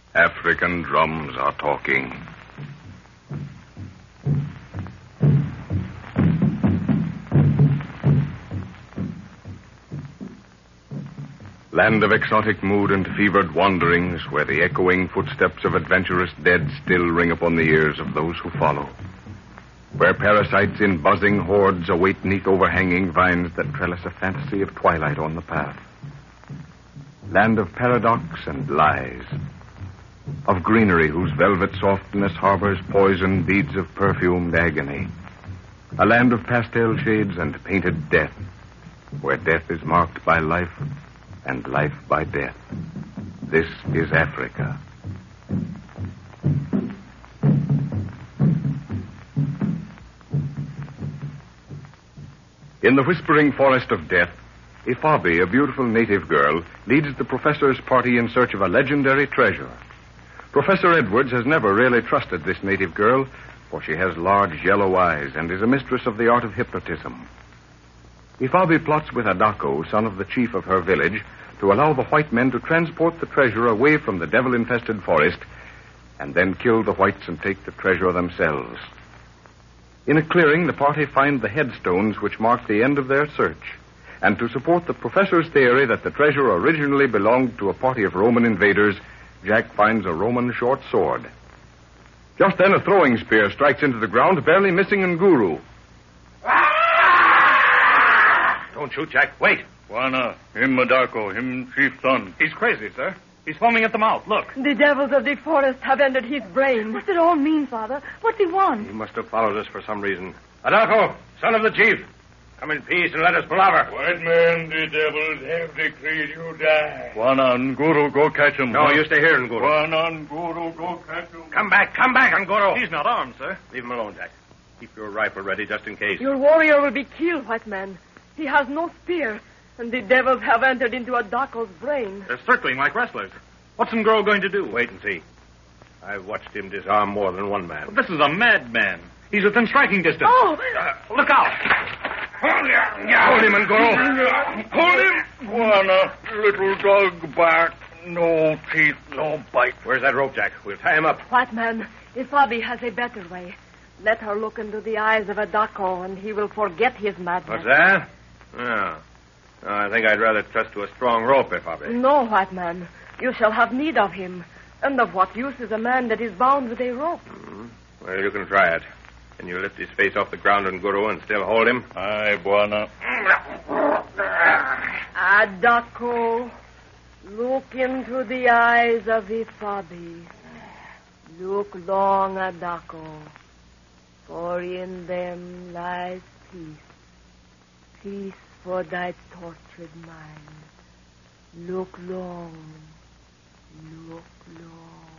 African drums are talking. Land of exotic mood and fevered wanderings, where the echoing footsteps of adventurous dead still ring upon the ears of those who follow. Where parasites in buzzing hordes await 'neath overhanging vines that trellis a fantasy of twilight on the path. Land of paradox and lies. Of greenery whose velvet softness harbors poison beads of perfumed agony. A land of pastel shades and painted death, where death is marked by life and life by death. This is Africa. In the whispering forest of death, Ifabi, a beautiful native girl, leads the professor's party in search of a legendary treasure. Professor Edwards has never really trusted this native girl, for she has large yellow eyes and is a mistress of the art of hypnotism. Ifabi plots with Adako, son of the chief of her village, to allow the white men to transport the treasure away from the devil-infested forest and then kill the whites and take the treasure themselves. In a clearing, the party find the headstones which mark the end of their search. And to support the professor's theory that the treasure originally belonged to a party of Roman invaders, Jack finds a Roman short sword. Just then, a throwing spear strikes into the ground, barely missing Nguru. Don't shoot, Jack. Wait. Wana, him Madako, him chief son. He's crazy, sir. He's foaming at the mouth. Look. The devils of the forest have entered his brain. What's it all mean, Father? What's he want? He must have followed us for some reason. Adako, son of the chief, come in peace and let us palaver. White man, the devils have decreed you die. Wana, Nguru, go catch him. No, you stay here, Nguru. Wana, Nguru, go catch him. Come back, Nguru. He's not armed, sir. Leave him alone, Jack. Keep your rifle ready just in case. Your warrior will be killed, white man. He has no spear, and the devils have entered into Adako's brain. They're circling like wrestlers. What's Nguru going to do? Wait and see. I've watched him disarm more than one man. This is a madman. He's within striking distance. Oh! Look out! Hold him, Nguru. Hold him. Wana, little dog bark. No teeth, no bite. Where's that rope, Jack? We'll tie him up. White man, Ifabi has a better way. Let her look into the eyes of Adako, and he will forget his madness. What's that? Oh. I think I'd rather trust to a strong rope, Ifabi. No, white man. You shall have need of him. And of what use is a man that is bound with a rope? Well, you can try it. Can you lift his face off the ground, Nguru, and still hold him? Aye, Bwana. Adako, look into the eyes of Ifabi. Look long, Adako, for in them lies peace. Peace for thy tortured mind. Look long. Look long.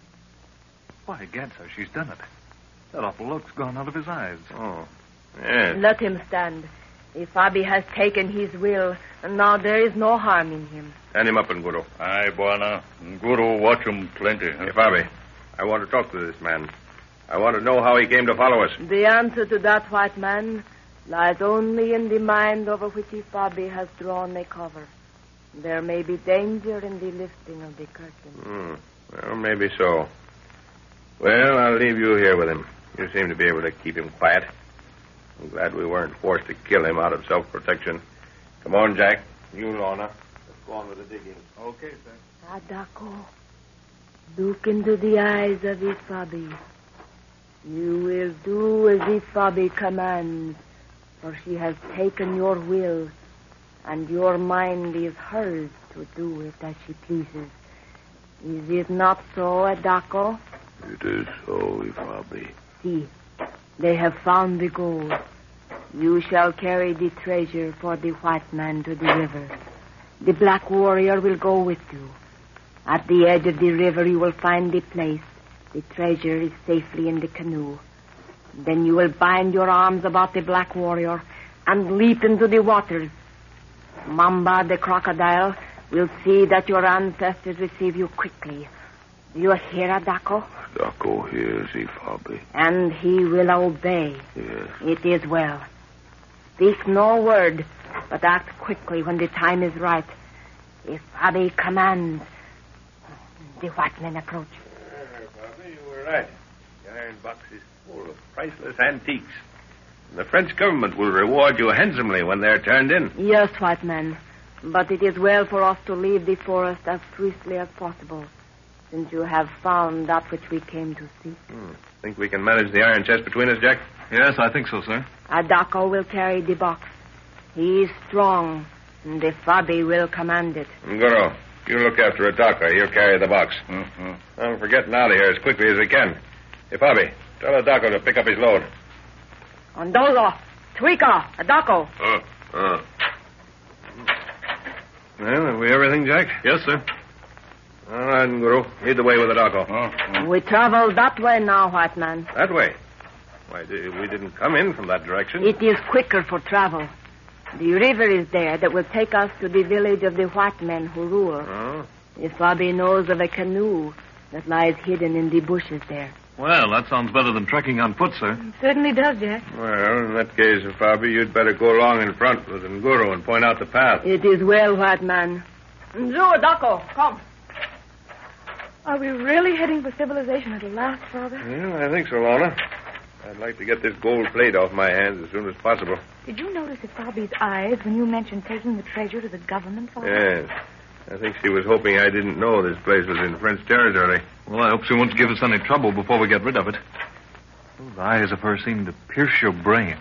Why, gad, sir, she's done it. That awful look's gone out of his eyes. Oh, yes. Let him stand. Ifabi has taken his will, and now there is no harm in him. Stand him up, Nguru. Aye, Bwana. Nguru watch him plenty. Huh? Ifabi, I want to talk to this man. I want to know how he came to follow us. The answer to that, white man, lies only in the mind over which Ifabi has drawn a cover. There may be danger in the lifting of the curtain. Well, maybe so. Well, I'll leave you here with him. You seem to be able to keep him quiet. I'm glad we weren't forced to kill him out of self-protection. Come on, Jack. You, Lorna. Let's go on with the digging. Okay, sir. Adako, look into the eyes of Ifabi. You will do as Ifabi commands, for she has taken your will, and your mind is hers to do it as she pleases. Is it not so, Adako? It is so, Ifabi. See, they have found the gold. You shall carry the treasure for the white man to the river. The black warrior will go with you. At the edge of the river you will find the place. The treasure is safely in the canoe. Then you will bind your arms about the black warrior and leap into the waters. Mamba the crocodile will see that your ancestors receive you quickly. Do you hear, Adako? Adako hears, Ifabi. And he will obey. Yes. It is well. Speak no word, but act quickly when the time is right. Ifabi commands. the white men approach. Bobby, you were right. The iron box is full of priceless antiques. And the French government will reward you handsomely when they're turned in. Yes, white man. But it is well for us to leave the forest as swiftly as possible, since you have found that which we came to seek. Think we can manage the iron chest between us, Jack? Yes, I think so, sir. Adako will carry the box. He is strong, and the Fabi will command it. Ngoro, you look after Adaka. He'll carry the box. I'm for getting out of here as quickly as we can. Hey, Bobby, tell Adako to pick up his load. Ondolo, Twika, Adako. Well, have we everything, Jack? Yes, sir. All right, Nguru. Lead the way with Adako. We travel that way now, white man. That way? Why, we didn't come in from that direction. It is quicker for travel. The river is there that will take us to the village of the white men who rule. Oh? The Fabi knows of a canoe that lies hidden in the bushes there. Well, that sounds better than trekking on foot, sir. It certainly does, Jack. Well, in that case, Bobby, you'd better go along in front with Nguru and point out the path. It is well, white man. Nzu, Adako, come. Are we really heading for civilization at last, Father? Yeah, I think so, Lorna. I'd like to get this gold plate off my hands as soon as possible. Did you notice Fabi's eyes when you mentioned taking the treasure to the government, Father? Yes. I think she was hoping I didn't know this place was in French territory. Well, I hope she won't give us any trouble before we get rid of it. Those eyes of hers seem to pierce your brain.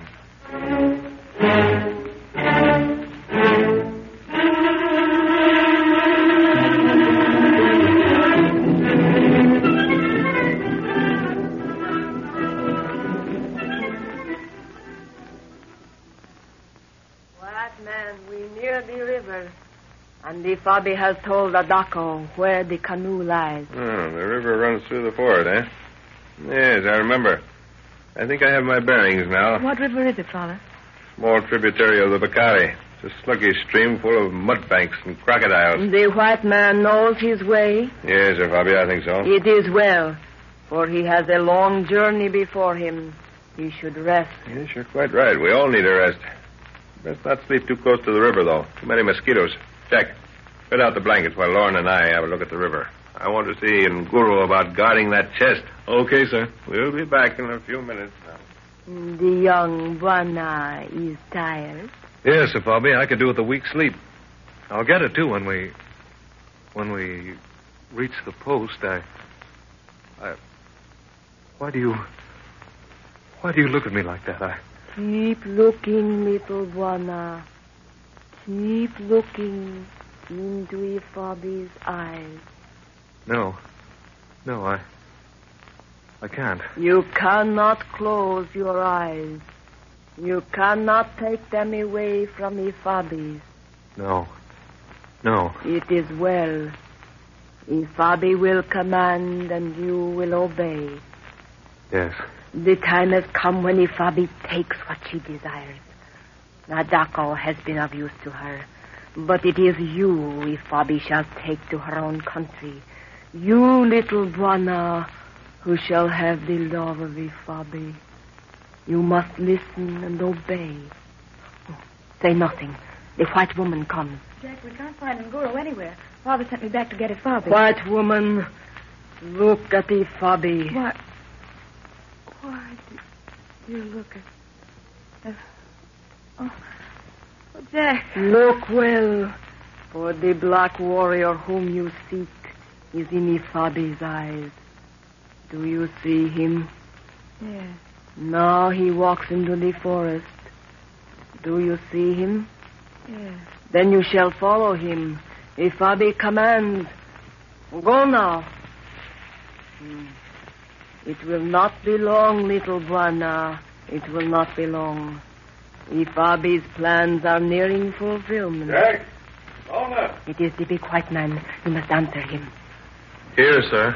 White man, we near the river. And the Fabi has told Adako where the canoe lies. Oh, the river runs through the fort, eh? Yes, I remember. I think I have my bearings now. What river is it, Father? Small tributary of the Bakari. It's a sluggish stream full of mud banks and crocodiles. The white man knows his way. Yes, sir, Bobby, I think so. It is well, for he has a long journey before him. He should rest. Yes, you're quite right. We all need a rest. Best not sleep too close to the river, though. Too many mosquitoes. Jack, spread out the blankets while Lauren and I have a look at the river. I want to see Nguru about guarding that chest. Okay, sir. We'll be back in a few minutes now. The young Buana is tired. Yes, sir, Bobby. I could do with a week's sleep. I'll get it, too, when we reach the post. Why do you look at me like that? Keep looking, little Buana. Keep looking into Fabi's eyes. No, I can't. You cannot close your eyes. You cannot take them away from Fabi's. No. It is well. Fabi will command and you will obey. Yes. The time has come when Fabi takes what she desires. Nadako has been of use to her. But it is you Fabi shall take to her own country. You, little Buana, who shall have the love of Fabi. You must listen and obey. Say nothing. The white woman comes. Jack, we can't find Nguru anywhere. Father sent me back to get Fabi. White woman, look at Fabi. What? Why do you look at... Oh, Jack. Look well, for the black warrior whom you seek is in Fabi's eyes. Do you see him? Yes. Now he walks into the forest. Do you see him? Yes. Then you shall follow him. Fabi commands. Go now. It will not be long, little Buana. It will not be long. Fabi's plans are nearing fulfillment. Jack! Lorna! It is the big white man. You must answer him. Here, sir.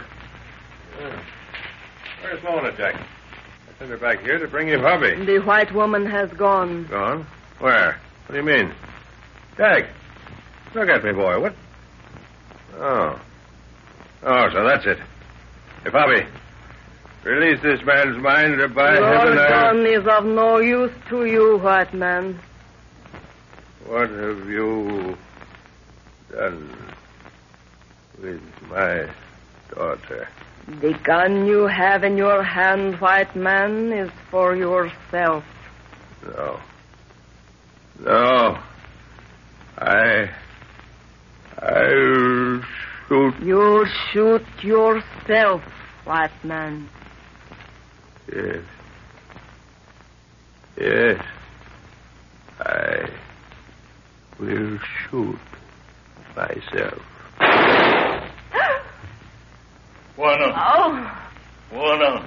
Where's Lorna, Jack? I sent her back here to bring you Bobby. The white woman has gone. Gone? Where? What do you mean? Jack! Look at me, boy. What? Oh, so that's it. Hey, Bobby, release this man's mind, or by heaven, Your gun is of no use to you, white man. What have you done with my daughter. The gun you have in your hand, white man, is for yourself. No. No. I'll shoot. You'll shoot yourself, white man. Yes. Yes. I will shoot myself. Bwana. Oh. Bwana.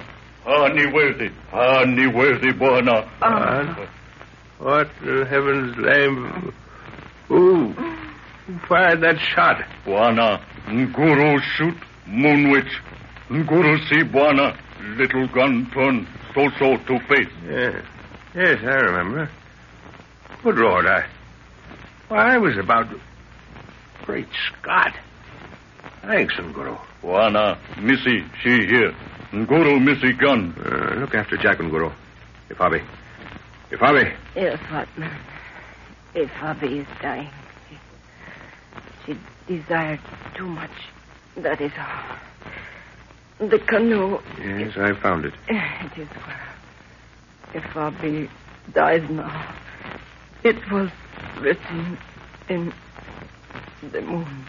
Ni worthy, Bwana. What in heaven's name? Who fired that shot? Bwana. Nguru shoot, Moonwitch. Nguru see, Bwana. Little gun turn so to face. Yes, I remember. Good Lord, I was about to... Great Scott. Thanks, Nguru. Bwana, Missy, she here. Nguru, Missy gun. Look after Jack, Nguru. Ifabi. Yes, white man. Ifabi is dying. She desired too much. That is all. The canoe. Yes, I found it. It is well. Ifabi dies now. It was written in the moon.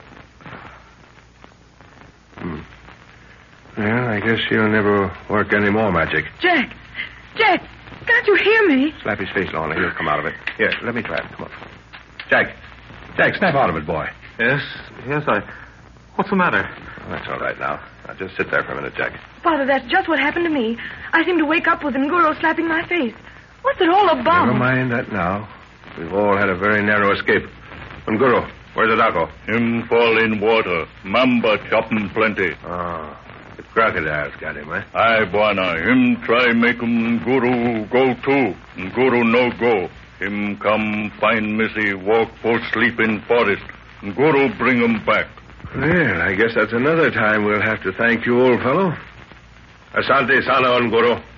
Well, I guess she'll never work any more magic. Jack, can't you hear me? Slap his face, Lorna. He'll come out of it. Here, let me try it. Come on. Jack, snap out of it, boy. Yes, What's the matter? Well, that's all right now. Now, just sit there for a minute, Jack. Father, that's just what happened to me. I seem to wake up with Nguru slapping my face. What's it all about? Never mind that now. We've all had a very narrow escape. Nguru, where's the Daco? Him fall in water. Mamba choppin' plenty. Oh, the crocodiles got him, eh? Aye, Bwana. Him try make Nguru go too. Nguru no go. Him come find Missy, walk for sleep in forest. Nguru bring him back. Well, I guess that's another time we'll have to thank you, old fellow. Asante sana, Nguru.